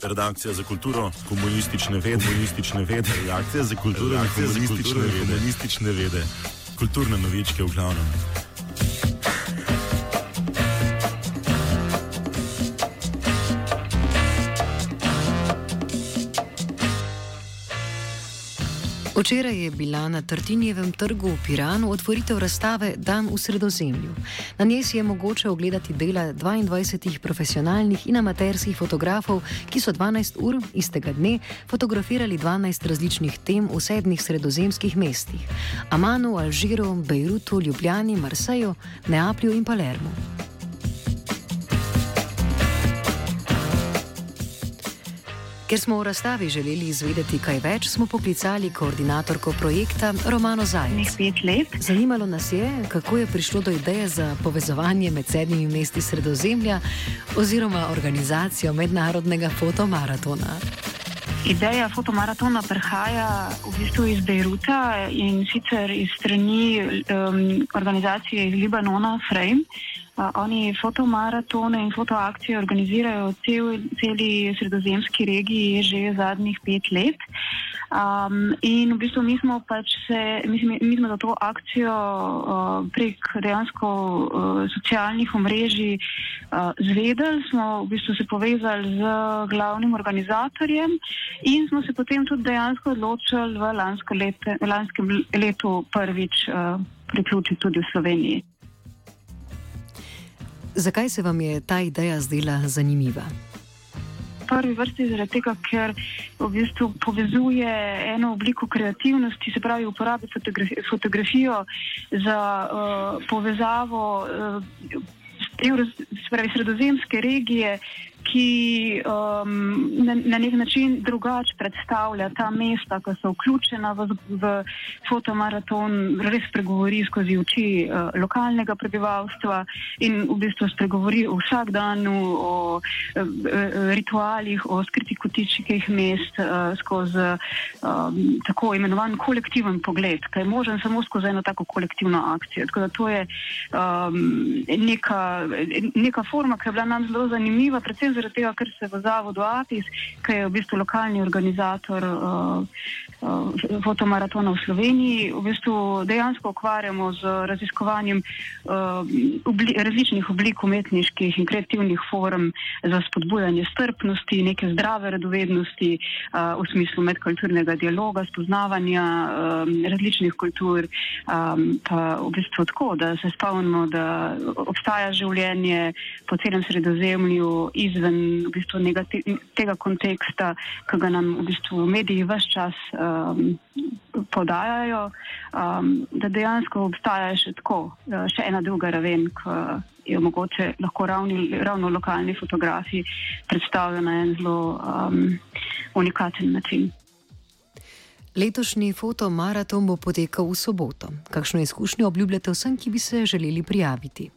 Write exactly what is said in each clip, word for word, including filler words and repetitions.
Redakcija za kulturo, komunistične vede, komunistične vede, redakcija za kulturo, komunistične vede, komunistične vede, kulturne novičke v glavnem. Včeraj je bila na Tartinijevem trgu v Piranu otvoritev razstave Dan v Sredozemlju. Na njej si je mogoče ogledati dela dvaindvajsetih profesionalnih in amaterskih fotografov, ki so dvanajst ur istega dne fotografirali dvanajst različnih tem v sedmih sredozemskih mestih: Amanu, Alžiru, Bejrutu, Ljubljani, Marseju, Neaplju in Palermu. Ker smo v razstavi želeli izvedeti kaj več, smo poklicali koordinatorko projekta Romano Zajec. Zanimalo nas je, kako je prišlo do ideje za povezovanje med sedmimi mesti Sredozemlja oziroma organizacijo mednarodnega fotomaratona. Ideja fotomaratona prihaja v bistvu iz Bejruta in sicer iz strani um, organizacije iz Libanona Frame. Uh, oni fotomaratone in fotoakcije organizirajo v cel, celi sredozemski regiji že zadnjih pet let. Um, in v bistvu mi smo pač se, mi, mi smo za to akcijo uh, prek dejansko uh, socialnih omrežij uh, zvedeli, smo v bistvu se povezali z glavnim organizatorjem in smo se potem tudi dejansko odločili v lansko lete, lanskem letu prvič uh, priključiti tudi v Sloveniji. Zakaj se vam je ta ideja zdela zanimiva? V prvi vrsti zaradi tega, ker v bistvu povezuje eno obliko kreativnosti, se pravi uporabi fotografi- fotografijo za uh, povezavo uh, se pravi sredozemske regije, ki um, na, na nek način drugače predstavlja ta mesta, ki so vključena v, v fotomaraton, res spregovori skozi oči uh, lokalnega prebivalstva in v bistvu spregovori o vsakdanu, o uh, ritualih, o skritih kotičkih mest, uh, skozi um, tako imenovan kolektiven pogled, ki je možen samo skozi eno tako kolektivno akcijo. Tako da to je um, neka, neka forma, ki je bila nam zelo zanimiva, predvsem zaradi tega, ker se v zavodu APIS, ki je v bistvu lokalni organizator uh, uh, fotomaratona v Sloveniji, v bistvu dejansko ukvarjamo z raziskovanjem uh, obli- različnih oblik umetniških in kreativnih form za spodbujanje strpnosti, neke zdrave radovednosti uh, v smislu medkulturnega dialoga, spoznavanja um, različnih kultur, um, pa v bistvu tako, da se spomnimo, da obstaja življenje po celem Sredozemlju izven v bistvu negati- tega konteksta, ki ga nam v bistvu mediji ves čas um, podajajo, um, da dejansko obstaja še tako, še ena druga raven, ki jo mogoče lahko ravni, ravno lokalni fotografi predstavijo na en zelo um, unikaten način. Letošnji fotomaraton bo potekal v soboto. Kakšno izkušnjo obljubljate vsem, ki bi se želeli prijaviti?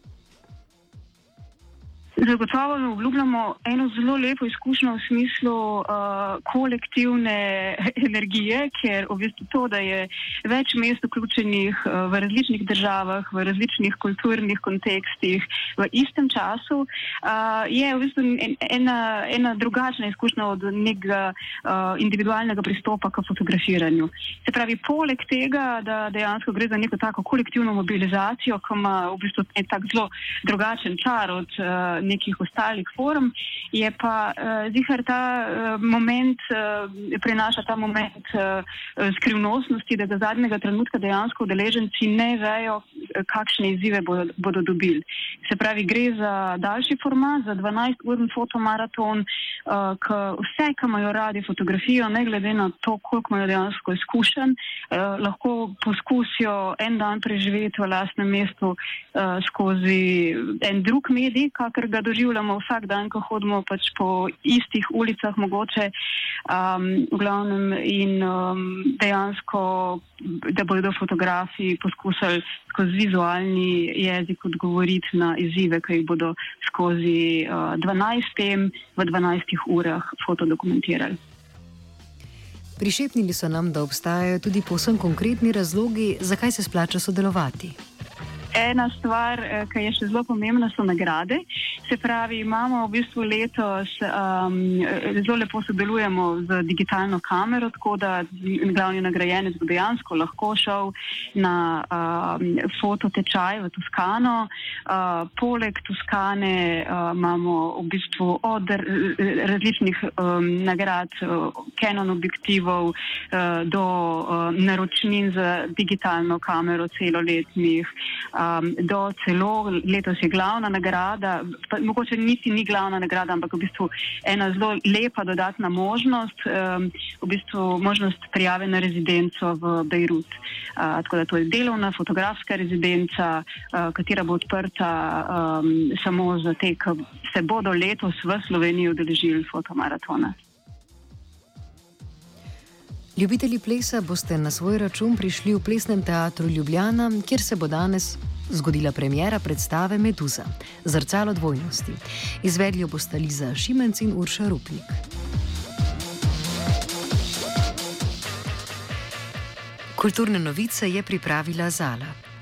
Zagotovo obljubljamo eno zelo lepo izkušnjo v smislu uh, kolektivne energije, ker v bistvu to, da je več mest vključenih uh, v različnih državah, v različnih kulturnih kontekstih v istem času, uh, je v bistvu ena, ena drugačna izkušnja od nekega uh, individualnega pristopa k fotografiranju. Se pravi, poleg tega, da dejansko gre za neko tako kolektivno mobilizacijo, ki ima v bistvu tak zelo drugačen čar od uh, nekih ostalih form, je pa uh, zihar ta uh, moment, uh, prinaša ta moment uh, skrivnostnosti, da do zadnjega trenutka dejansko udeleženci ne vejo, kakšne izzive bodo, bodo dobili. Se pravi, gre za daljši format, za dvanajst-urni fotomaraton, uh, k vse, ki imajo radi fotografijo, ne glede na to, koliko imajo dejansko izkušenj, uh, lahko poskusijo en dan preživeti v lastnem mestu uh, skozi en drug medij, kakor ga doživljamo vsak dan, ko hodimo pač po istih ulicah mogoče, um, v glavnem in um, dejansko, da bodo fotografi poskusili skozi vizualni jezik odgovoriti na izzive, ki jih bodo skozi uh, dvanajst tem v dvanajstih urah fotodokumentirali. Prišepnili so nam, da obstajajo tudi povsem konkretni razlogi, zakaj se splača sodelovati. ena stvar, ki je še zelo pomembna, so nagrade. Se pravi, imamo v bistvu letos, um, zelo lepo sodelujemo z digitalno kamero, tako da glavni nagrajenec bo dejansko lahko šel na um, fototečaj v Toskano. Uh, poleg Toskane uh, imamo v bistvu od različnih um, nagrad, uh, Canon objektivov uh, do uh, naročnin za digitalno kamero celoletnih, um, do celo letos je glavna nagrada, pa, mogoče niti ni glavna nagrada, ampak v bistvu ena zelo lepa dodatna možnost, um, v bistvu možnost prijave na rezidenco v Bejrut. Uh, tako da to je delovna fotografska rezidenca, uh, katera bo odprta um, samo za te, ki se bodo letos v Sloveniji udeležili fotomaratona. Ljubitelji plesa boste na svoj račun prišli v Plesnem teatru Ljubljana, kjer se bo danes zgodila premiera predstave Meduza, zrcalo dvojnosti. Izvedli jo bosta Liza Šimenc in Urša Rupnik. Kulturne novice je pripravila Zala.